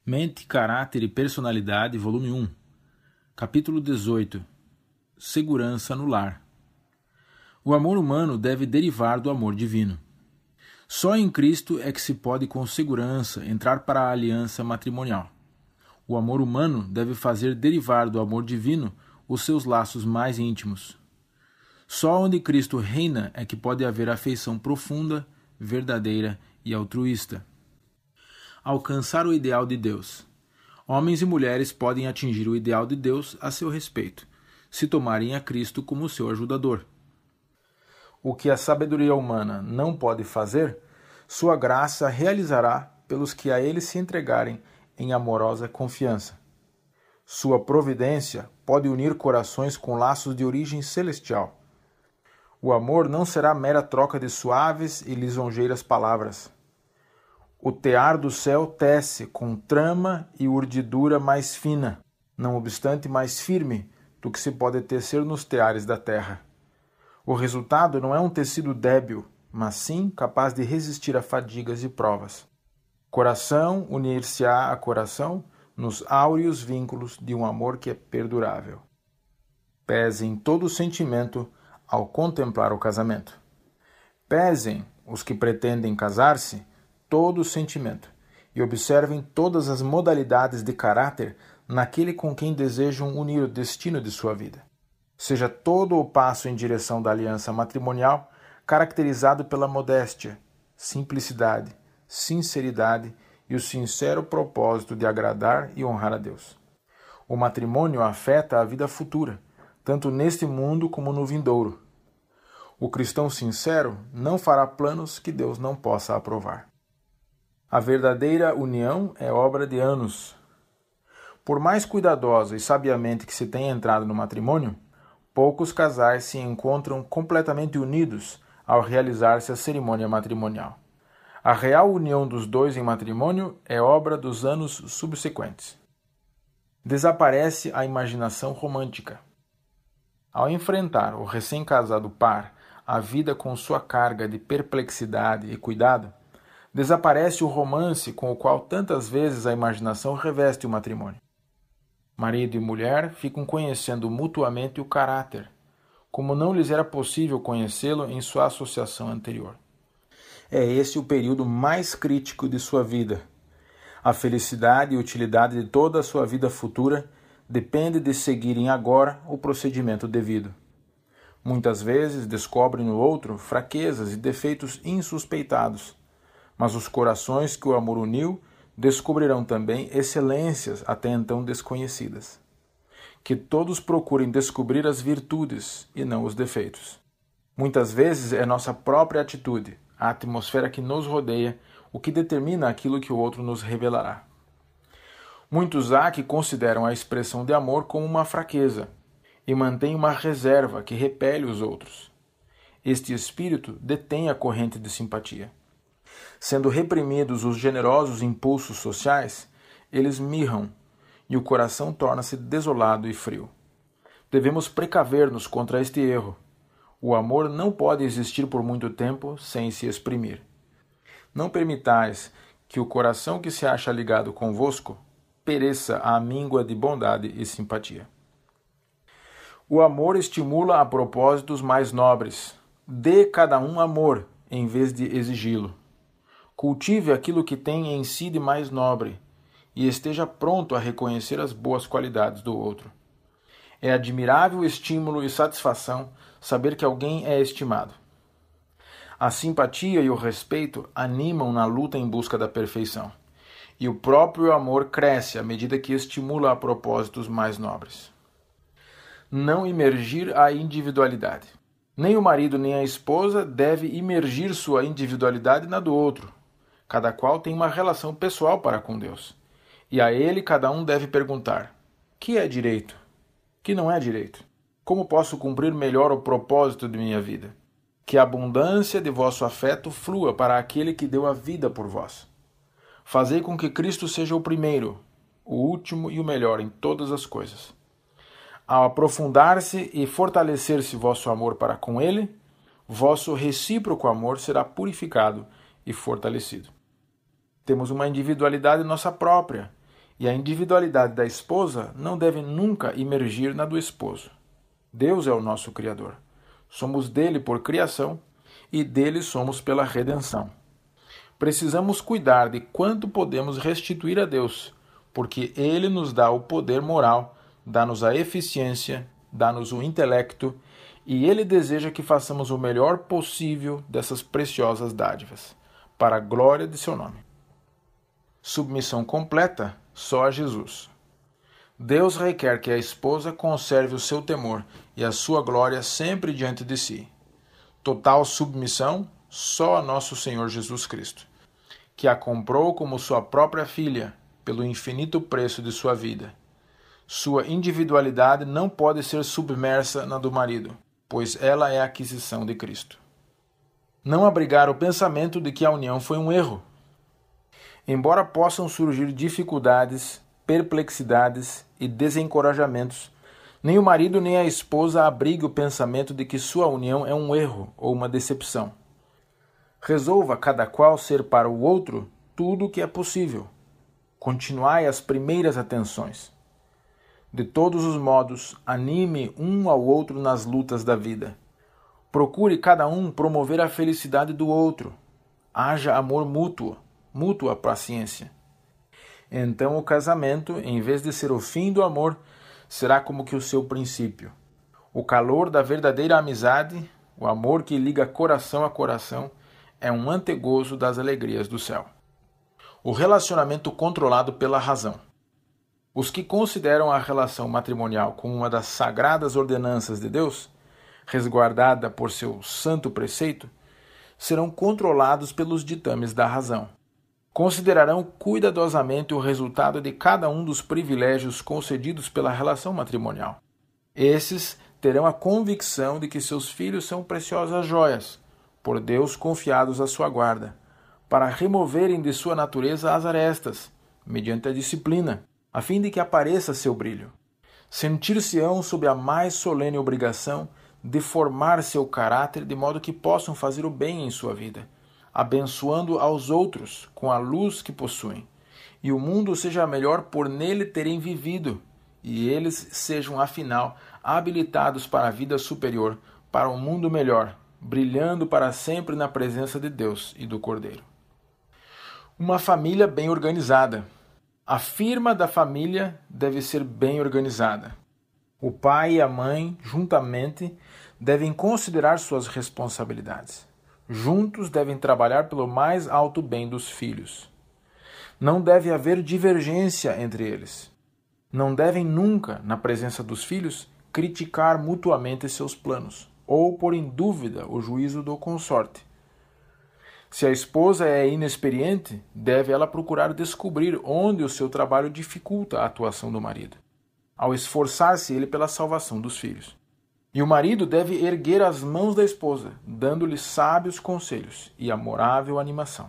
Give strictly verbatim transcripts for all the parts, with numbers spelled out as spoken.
Mente, Caráter e Personalidade, volume um, capítulo dezoito. Segurança no lar. O amor humano deve derivar do amor divino. Só em Cristo é que se pode com segurança entrar para a aliança matrimonial. O amor humano deve fazer derivar do amor divino os seus laços mais íntimos. Só onde Cristo reina é que pode haver afeição profunda, verdadeira e altruísta. Alcançar o ideal de Deus. Homens e mulheres podem atingir o ideal de Deus a seu respeito, se tomarem a Cristo como seu ajudador. O que a sabedoria humana não pode fazer, sua graça realizará pelos que a ele se entregarem em amorosa confiança. Sua providência pode unir corações com laços de origem celestial. O amor não será mera troca de suaves e lisonjeiras palavras. O tear do céu tece com trama e urdidura mais fina, não obstante mais firme do que se pode tecer nos teares da terra. O resultado não é um tecido débil, mas sim capaz de resistir a fadigas e provas. Coração unir-se-á a coração nos áureos vínculos de um amor que é perdurável. Pesem todo o sentimento ao contemplar o casamento. Pesem os que pretendem casar-se todo o sentimento e observem todas as modalidades de caráter naquele com quem desejam unir o destino de sua vida. Seja todo o passo em direção da aliança matrimonial caracterizado pela modéstia, simplicidade, sinceridade e o sincero propósito de agradar e honrar a Deus. O matrimônio afeta a vida futura, tanto neste mundo como no vindouro. O cristão sincero não fará planos que Deus não possa aprovar. A verdadeira união é obra de anos. Por mais cuidadosa e sabiamente que se tenha entrado no matrimônio, poucos casais se encontram completamente unidos ao realizar-se a cerimônia matrimonial. A real união dos dois em matrimônio é obra dos anos subsequentes. Desaparece a imaginação romântica. Ao enfrentar o recém-casado par a vida com sua carga de perplexidade e cuidado, desaparece o romance com o qual tantas vezes a imaginação reveste o matrimônio. Marido e mulher ficam conhecendo mutuamente o caráter, como não lhes era possível conhecê-lo em sua associação anterior. É esse o período mais crítico de sua vida. A felicidade e utilidade de toda a sua vida futura depende de seguirem agora o procedimento devido. Muitas vezes descobrem no outro fraquezas e defeitos insuspeitados, mas os corações que o amor uniu descobrirão também excelências até então desconhecidas. Que todos procurem descobrir as virtudes e não os defeitos. Muitas vezes é nossa própria atitude, a atmosfera que nos rodeia, o que determina aquilo que o outro nos revelará. Muitos há que consideram a expressão de amor como uma fraqueza e mantêm uma reserva que repele os outros. Este espírito detém a corrente de simpatia. Sendo reprimidos os generosos impulsos sociais, eles mirram e o coração torna-se desolado e frio. Devemos precaver-nos contra este erro. O amor não pode existir por muito tempo sem se exprimir. Não permitais que o coração que se acha ligado convosco pereça à míngua de bondade e simpatia. O amor estimula a propósitos mais nobres. Dê cada um amor em vez de exigi-lo. Cultive aquilo que tem em si de mais nobre e esteja pronto a reconhecer as boas qualidades do outro. É admirável estímulo e satisfação saber que alguém é estimado. A simpatia e o respeito animam na luta em busca da perfeição, e o próprio amor cresce à medida que estimula a propósitos mais nobres. Não imergir a individualidade. Nem o marido nem a esposa deve imergir sua individualidade na do outro. Cada qual tem uma relação pessoal para com Deus. E a ele cada um deve perguntar: que é direito? Que não é direito? Como posso cumprir melhor o propósito de minha vida? Que a abundância de vosso afeto flua para aquele que deu a vida por vós. Fazei com que Cristo seja o primeiro, o último e o melhor em todas as coisas. Ao aprofundar-se e fortalecer-se vosso amor para com ele, vosso recíproco amor será purificado e fortalecido. Temos uma individualidade nossa própria E a individualidade da esposa não deve nunca imergir na do esposo. Deus é o nosso Criador. Somos dele por criação e dele somos pela redenção. Precisamos cuidar de quanto podemos restituir a Deus, porque ele nos dá o poder moral, dá-nos a eficiência, dá-nos o intelecto, e ele deseja que façamos o melhor possível dessas preciosas dádivas, para a glória de seu nome. Submissão completa só a Jesus. Deus requer que a esposa conserve o seu temor e a sua glória sempre diante de si. Total submissão só a nosso Senhor Jesus Cristo, que a comprou como sua própria filha, pelo infinito preço de sua vida. Sua individualidade não pode ser submersa na do marido, pois ela é a aquisição de Cristo. Não abrigar o pensamento de que a união foi um erro. Embora possam surgir dificuldades, perplexidades e desencorajamentos, nem o marido nem a esposa abrigue o pensamento de que sua união é um erro ou uma decepção. Resolva cada qual ser para o outro tudo o que é possível. Continuai as primeiras atenções. De todos os modos, anime um ao outro nas lutas da vida. Procure cada um promover a felicidade do outro. Haja amor mútuo, mútua paciência. Então o casamento, em vez de ser o fim do amor, será como que o seu princípio. O calor da verdadeira amizade, o amor que liga coração a coração, é um antegozo das alegrias do céu. O relacionamento controlado pela razão. Os que consideram a relação matrimonial como uma das sagradas ordenanças de Deus, resguardada por seu santo preceito, serão controlados pelos ditames da razão. Considerarão cuidadosamente o resultado de cada um dos privilégios concedidos pela relação matrimonial. Esses terão a convicção de que seus filhos são preciosas joias, por Deus confiados à sua guarda, para removerem de sua natureza as arestas, mediante a disciplina, a fim de que apareça seu brilho. Sentir-se-ão sob a mais solene obrigação de formar seu caráter de modo que possam fazer o bem em sua vida, abençoando aos outros com a luz que possuem, e o mundo seja melhor por nele terem vivido, e eles sejam, afinal, habilitados para a vida superior, para um mundo melhor, brilhando para sempre na presença de Deus e do Cordeiro. Uma família bem organizada. A firma da família deve ser bem organizada. O pai e a mãe, juntamente, devem considerar suas responsabilidades. Juntos devem trabalhar pelo mais alto bem dos filhos. Não deve haver divergência entre eles. Não devem nunca, na presença dos filhos, criticar mutuamente seus planos, ou pôr em dúvida o juízo do consorte. Se a esposa é inexperiente, deve ela procurar descobrir onde o seu trabalho dificulta a atuação do marido, ao esforçar-se ele pela salvação dos filhos. E o marido deve erguer as mãos da esposa, dando-lhe sábios conselhos e amorável animação.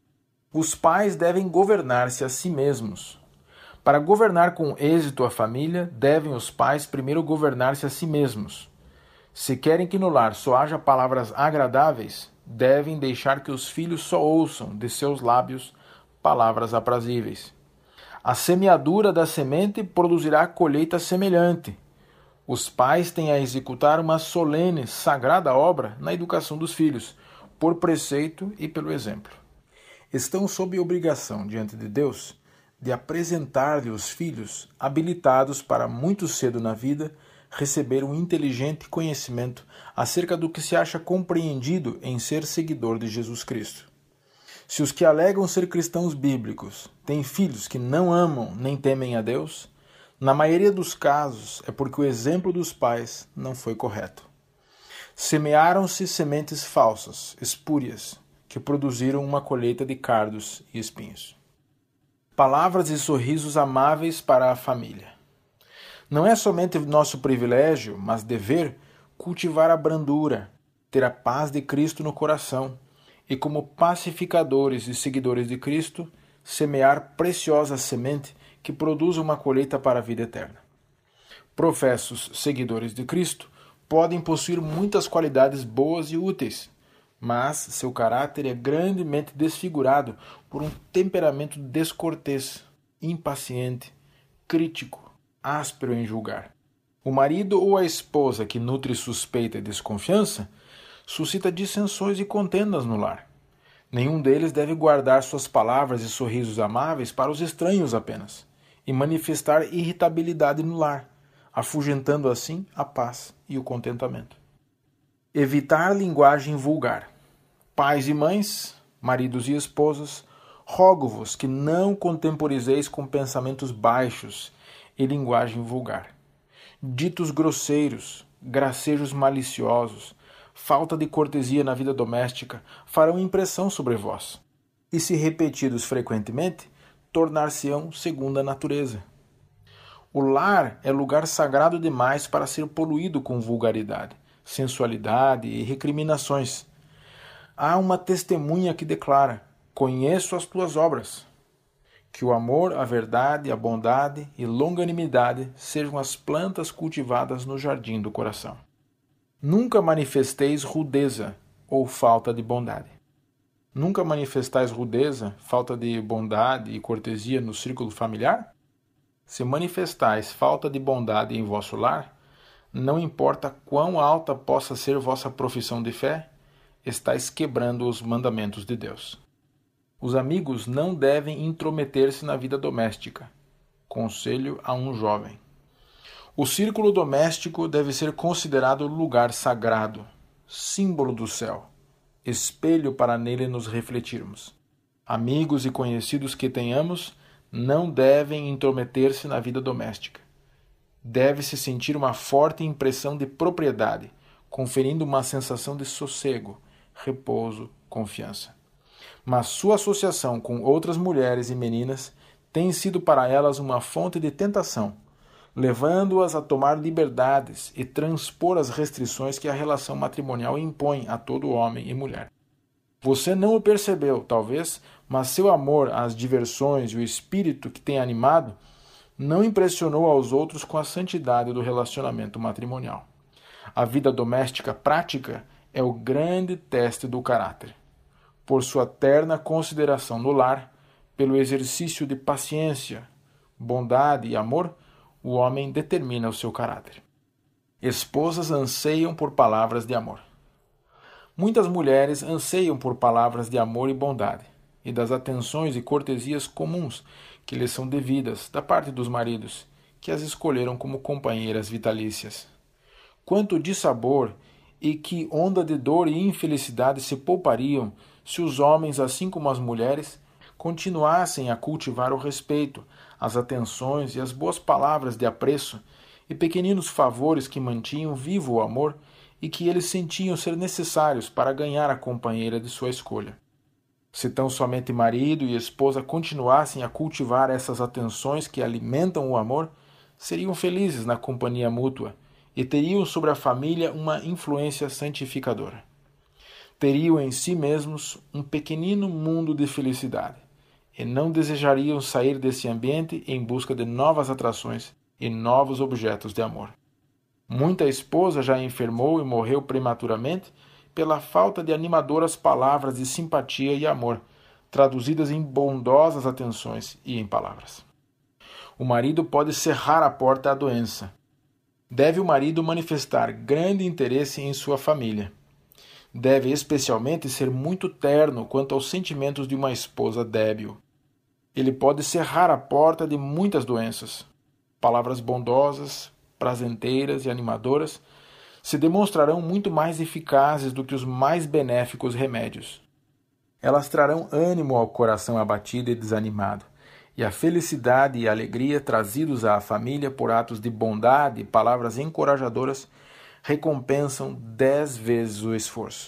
Os pais devem governar-se a si mesmos. Para governar com êxito a família, devem os pais primeiro governar-se a si mesmos. Se querem que no lar só haja palavras agradáveis, devem deixar que os filhos só ouçam de seus lábios palavras aprazíveis. A semeadura da semente produzirá colheita semelhante. Os pais têm a executar uma solene, sagrada obra na educação dos filhos, por preceito e pelo exemplo. Estão sob obrigação diante de Deus de apresentar-lhe os filhos habilitados para muito cedo na vida receber um inteligente conhecimento acerca do que se acha compreendido em ser seguidor de Jesus Cristo. Se os que alegam ser cristãos bíblicos têm filhos que não amam nem temem a Deus, na maioria dos casos é porque o exemplo dos pais não foi correto. Semearam-se sementes falsas, espúrias, que produziram uma colheita de cardos e espinhos. Palavras e sorrisos amáveis para a família. Não é somente nosso privilégio, mas dever, cultivar a brandura, ter a paz de Cristo no coração e, como pacificadores e seguidores de Cristo, semear preciosa semente que produza uma colheita para a vida eterna. Professos seguidores de Cristo podem possuir muitas qualidades boas e úteis, mas seu caráter é grandemente desfigurado por um temperamento descortês, impaciente, crítico, áspero em julgar. O marido ou a esposa que nutre suspeita e desconfiança suscita dissensões e contendas no lar. Nenhum deles deve guardar suas palavras e sorrisos amáveis para os estranhos apenas, e manifestar irritabilidade no lar, afugentando assim a paz e o contentamento. Evitar linguagem vulgar. Pais e mães, maridos e esposas, rogo-vos que não contemporizeis com pensamentos baixos e linguagem vulgar. Ditos grosseiros, gracejos maliciosos, falta de cortesia na vida doméstica farão impressão sobre vós, e se repetidos frequentemente, tornar-se-ão segunda natureza. O lar é lugar sagrado demais para ser poluído com vulgaridade, sensualidade e recriminações. Há uma testemunha que declara: conheço as tuas obras. Que o amor, a verdade, a bondade e longanimidade sejam as plantas cultivadas no jardim do coração. Nunca manifesteis rudeza ou falta de bondade. Nunca manifestais rudeza, falta de bondade e cortesia no círculo familiar? Se manifestais falta de bondade em vosso lar, não importa quão alta possa ser vossa profissão de fé, estáis quebrando os mandamentos de Deus. Os amigos não devem intrometer-se na vida doméstica. Conselho a um jovem. O círculo doméstico deve ser considerado lugar sagrado, símbolo do céu, espelho para nele nos refletirmos. Amigos e conhecidos que tenhamos não devem intrometer-se na vida doméstica. Deve-se sentir uma forte impressão de propriedade, conferindo uma sensação de sossego, repouso, confiança. Mas sua associação com outras mulheres e meninas tem sido para elas uma fonte de tentação, levando-as a tomar liberdades e transpor as restrições que a relação matrimonial impõe a todo homem e mulher. Você não o percebeu, talvez, mas seu amor às diversões e o espírito que tem animado não impressionou aos outros com a santidade do relacionamento matrimonial. A vida doméstica prática é o grande teste do caráter. Por sua terna consideração no lar, pelo exercício de paciência, bondade e amor, o homem determina o seu caráter. Esposas anseiam por palavras de amor. Muitas mulheres anseiam por palavras de amor e bondade, e das atenções e cortesias comuns que lhes são devidas da parte dos maridos, que as escolheram como companheiras vitalícias. Quanto dissabor e que onda de dor e infelicidade se poupariam se os homens, assim como as mulheres, continuassem a cultivar o respeito, as atenções e as boas palavras de apreço e pequeninos favores que mantinham vivo o amor e que eles sentiam ser necessários para ganhar a companheira de sua escolha. Se tão somente marido e esposa continuassem a cultivar essas atenções que alimentam o amor, seriam felizes na companhia mútua e teriam sobre a família uma influência santificadora. Teriam em si mesmos um pequenino mundo de felicidade e não desejariam sair desse ambiente em busca de novas atrações e novos objetos de amor. Muita esposa já enfermou e morreu prematuramente pela falta de animadoras palavras de simpatia e amor, traduzidas em bondosas atenções e em palavras. O marido pode cerrar a porta à doença. Deve o marido manifestar grande interesse em sua família. Deve especialmente ser muito terno quanto aos sentimentos de uma esposa débil. Ele pode cerrar a porta de muitas doenças. Palavras bondosas, prazenteiras e animadoras se demonstrarão muito mais eficazes do que os mais benéficos remédios. Elas trarão ânimo ao coração abatido e desanimado, e a felicidade e a alegria trazidos à família por atos de bondade e palavras encorajadoras recompensam dez vezes o esforço.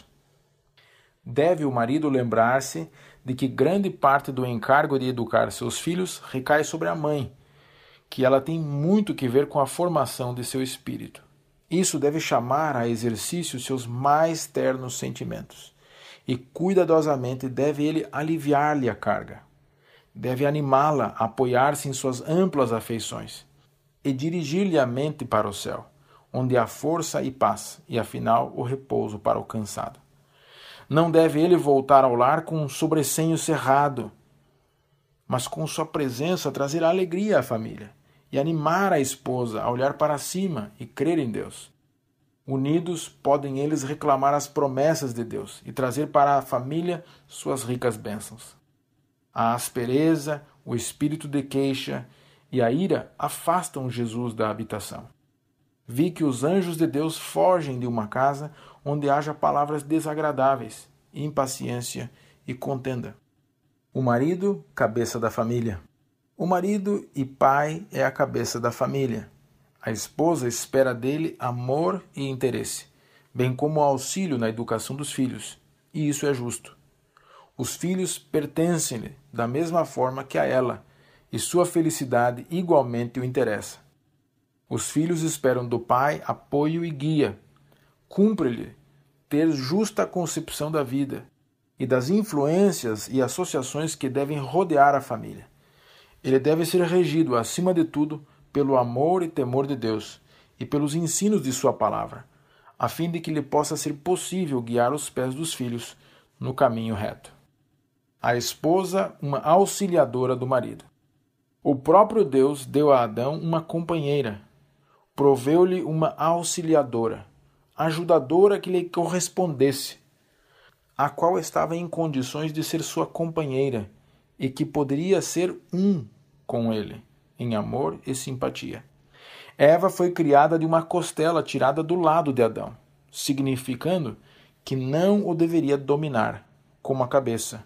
Deve o marido lembrar-se de que grande parte do encargo de educar seus filhos recai sobre a mãe, que ela tem muito que ver com a formação de seu espírito. Isso deve chamar a exercício seus mais ternos sentimentos, e cuidadosamente deve ele aliviar-lhe a carga. Deve animá-la a apoiar-se em suas amplas afeições e dirigir-lhe a mente para o céu, onde há força e paz, e afinal o repouso para o cansado. Não deve ele voltar ao lar com um sobrecenho cerrado, mas com sua presença trazer alegria à família e animar a esposa a olhar para cima e crer em Deus. Unidos, podem eles reclamar as promessas de Deus e trazer para a família suas ricas bênçãos. A aspereza, o espírito de queixa e a ira afastam Jesus da habitação. Vi que os anjos de Deus fogem de uma casa onde haja palavras desagradáveis, impaciência e contenda. O marido, cabeça da família. O marido e pai é a cabeça da família. A esposa espera dele amor e interesse, bem como auxílio na educação dos filhos, e isso é justo. Os filhos pertencem-lhe da mesma forma que a ela, e sua felicidade igualmente o interessa. Os filhos esperam do pai apoio e guia. Cumpre-lhe ter justa concepção da vida e das influências e associações que devem rodear a família. Ele deve ser regido, acima de tudo, pelo amor e temor de Deus e pelos ensinos de sua palavra, a fim de que lhe possa ser possível guiar os pés dos filhos no caminho reto. A esposa, uma auxiliadora do marido. O próprio Deus deu a Adão uma companheira, proveu-lhe uma auxiliadora, ajudadora que lhe correspondesse, a qual estava em condições de ser sua companheira e que poderia ser um com ele, em amor e simpatia. Eva foi criada de uma costela tirada do lado de Adão, significando que não o deveria dominar como a cabeça,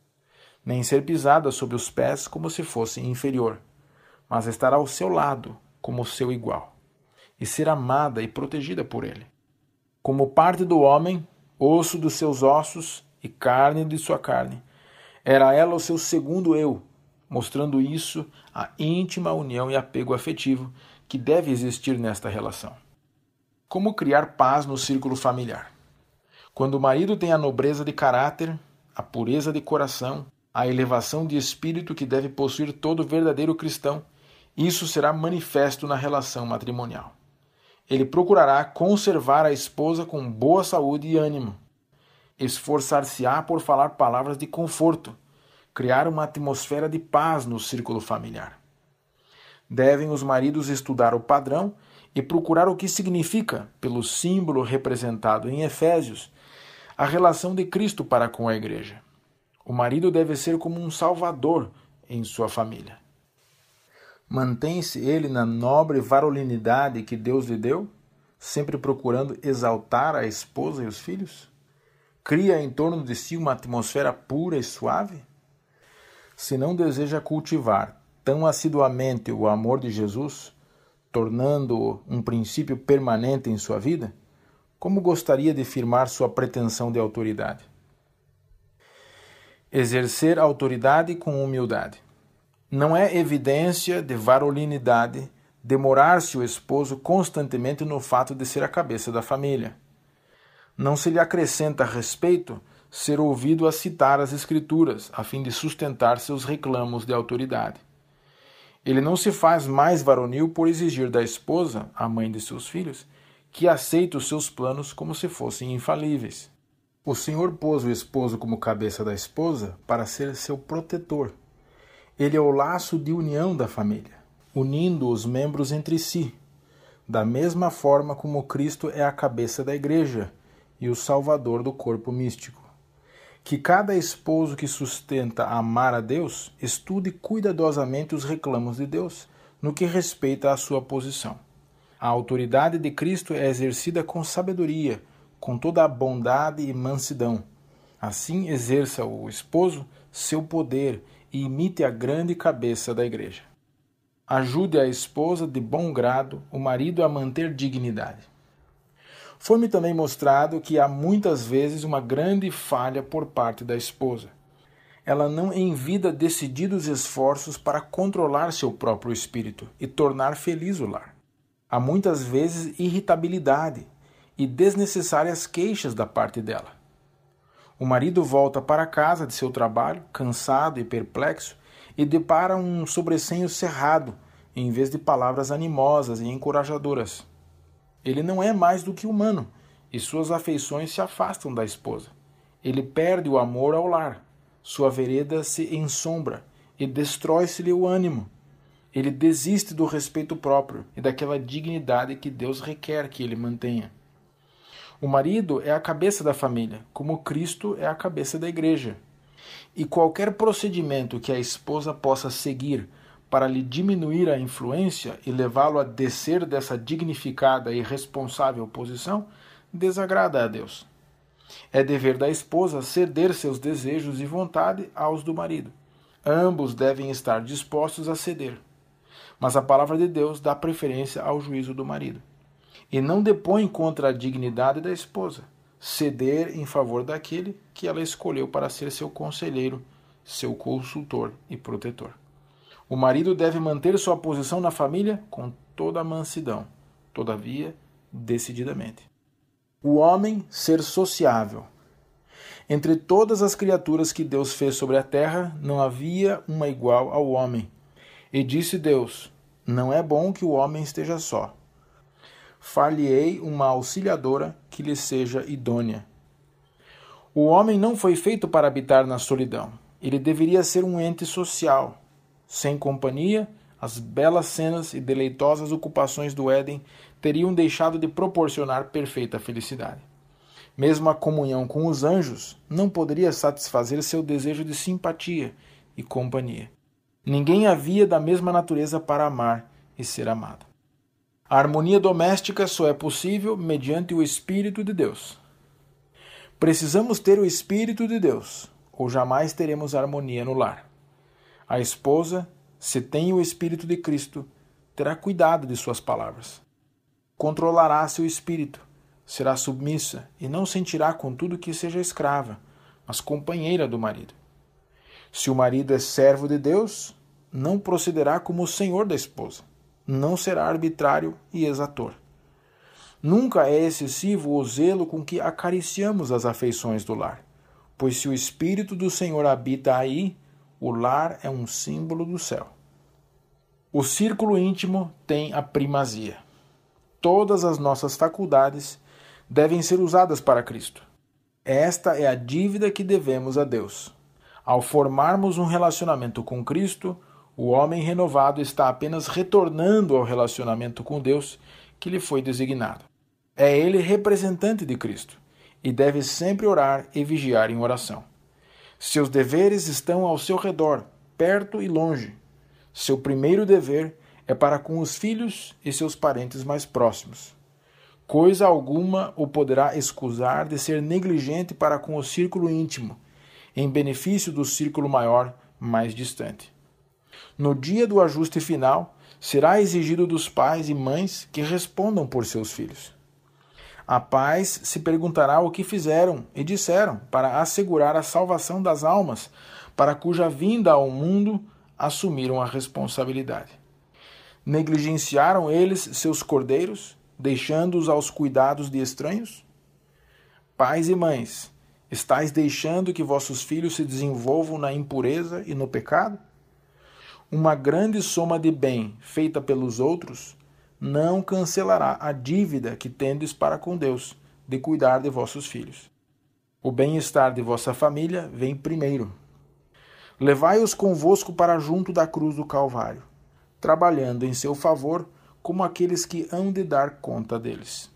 nem ser pisada sob os pés como se fosse inferior, mas estar ao seu lado como seu igual, e ser amada e protegida por ele. Como parte do homem, osso dos seus ossos e carne de sua carne, era ela o seu segundo eu, mostrando isso a íntima união e apego afetivo que deve existir nesta relação. Como criar paz no círculo familiar? Quando o marido tem a nobreza de caráter, a pureza de coração, a elevação de espírito que deve possuir todo verdadeiro cristão, isso será manifesto na relação matrimonial. Ele procurará conservar a esposa com boa saúde e ânimo, esforçar-se-á por falar palavras de conforto, criar uma atmosfera de paz no círculo familiar. Devem os maridos estudar o padrão e procurar o que significa, pelo símbolo representado em Efésios, a relação de Cristo para com a igreja. O marido deve ser como um salvador em sua família. Mantém-se ele na nobre varolinidade que Deus lhe deu, sempre procurando exaltar a esposa e os filhos? Cria em torno de si uma atmosfera pura e suave? Se não deseja cultivar tão assiduamente o amor de Jesus, tornando-o um princípio permanente em sua vida, como gostaria de firmar sua pretensão de autoridade? Exercer autoridade com humildade. Não é evidência de varolinidade demorar-se o esposo constantemente no fato de ser a cabeça da família. Não se lhe acrescenta respeito ser ouvido a citar as Escrituras, a fim de sustentar seus reclamos de autoridade. Ele não se faz mais varonil por exigir da esposa, a mãe de seus filhos, que aceite os seus planos como se fossem infalíveis. O Senhor pôs o esposo como cabeça da esposa para ser seu protetor. Ele é o laço de união da família, unindo os membros entre si, da mesma forma como Cristo é a cabeça da igreja e o salvador do corpo místico. Que cada esposo que sustenta amar a Deus estude cuidadosamente os reclamos de Deus no que respeita à sua posição. A autoridade de Cristo é exercida com sabedoria, com toda a bondade e mansidão. Assim exerça o esposo seu poder e imite a grande cabeça da igreja. Ajude a esposa de bom grado, o marido a manter dignidade. Foi-me também mostrado que há muitas vezes uma grande falha por parte da esposa. Ela não envida decididos esforços para controlar seu próprio espírito e tornar feliz o lar. Há muitas vezes irritabilidade e desnecessárias queixas da parte dela. O marido volta para casa de seu trabalho, cansado e perplexo, e depara um sobrecenho cerrado, em vez de palavras animosas e encorajadoras. Ele não é mais do que humano, e suas afeições se afastam da esposa. Ele perde o amor ao lar, sua vereda se ensombra, e destrói-se-lhe o ânimo. Ele desiste do respeito próprio e daquela dignidade que Deus requer que ele mantenha. O marido é a cabeça da família, como Cristo é a cabeça da igreja. E qualquer procedimento que a esposa possa seguir para lhe diminuir a influência e levá-lo a descer dessa dignificada e responsável posição, desagrada a Deus. É dever da esposa ceder seus desejos e vontade aos do marido. Ambos devem estar dispostos a ceder. Mas a palavra de Deus dá preferência ao juízo do marido. E não depõe contra a dignidade da esposa, ceder em favor daquele que ela escolheu para ser seu conselheiro, seu consultor e protetor. O marido deve manter sua posição na família com toda a mansidão, todavia, decididamente. O homem ser sociável. Entre todas as criaturas que Deus fez sobre a terra, não havia uma igual ao homem. E disse Deus: não é bom que o homem esteja só. Far-lhe-ei uma auxiliadora que lhe seja idônea. O homem não foi feito para habitar na solidão. Ele deveria ser um ente social. Sem companhia, as belas cenas e deleitosas ocupações do Éden teriam deixado de proporcionar perfeita felicidade. Mesmo a comunhão com os anjos não poderia satisfazer seu desejo de simpatia e companhia. Ninguém havia da mesma natureza para amar e ser amado. A harmonia doméstica só é possível mediante o Espírito de Deus. Precisamos ter o Espírito de Deus, ou jamais teremos harmonia no lar. A esposa, se tem o Espírito de Cristo, terá cuidado de suas palavras. Controlará seu espírito, será submissa e não sentirá contudo que seja escrava, mas companheira do marido. Se o marido é servo de Deus, não procederá como o senhor da esposa, não será arbitrário e exator. Nunca é excessivo o zelo com que acariciamos as afeições do lar, pois se o Espírito do Senhor habita aí, o lar é um símbolo do céu. O círculo íntimo tem a primazia. Todas as nossas faculdades devem ser usadas para Cristo. Esta é a dívida que devemos a Deus. Ao formarmos um relacionamento com Cristo, o homem renovado está apenas retornando ao relacionamento com Deus que lhe foi designado. É ele representante de Cristo e deve sempre orar e vigiar em oração. Seus deveres estão ao seu redor, perto e longe. Seu primeiro dever é para com os filhos e seus parentes mais próximos. Coisa alguma o poderá excusar de ser negligente para com o círculo íntimo, em benefício do círculo maior, mais distante. No dia do ajuste final, será exigido dos pais e mães que respondam por seus filhos. A paz se perguntará o que fizeram e disseram para assegurar a salvação das almas, para cuja vinda ao mundo assumiram a responsabilidade. Negligenciaram eles seus cordeiros, deixando-os aos cuidados de estranhos? Pais e mães, estáis deixando que vossos filhos se desenvolvam na impureza e no pecado? Uma grande soma de bem feita pelos outros não cancelará a dívida que tendes para com Deus de cuidar de vossos filhos. O bem-estar de vossa família vem primeiro. Levai-os convosco para junto da cruz do Calvário, trabalhando em seu favor como aqueles que hão de dar conta deles.